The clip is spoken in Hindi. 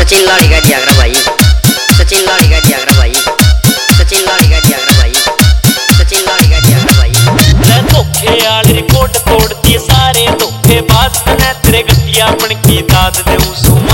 सचिन लाड़ी का जागरा भाई, सचिन लाड़ी का जागरा भाई, सचिन लाड़ी का जागरा भाई, सचिन लाड़ी का जागरा भाई। धोखे आले रिकॉर्ड तोड़ती सारे धोखेबाज ने तेरे गतिया अपन की दाद दे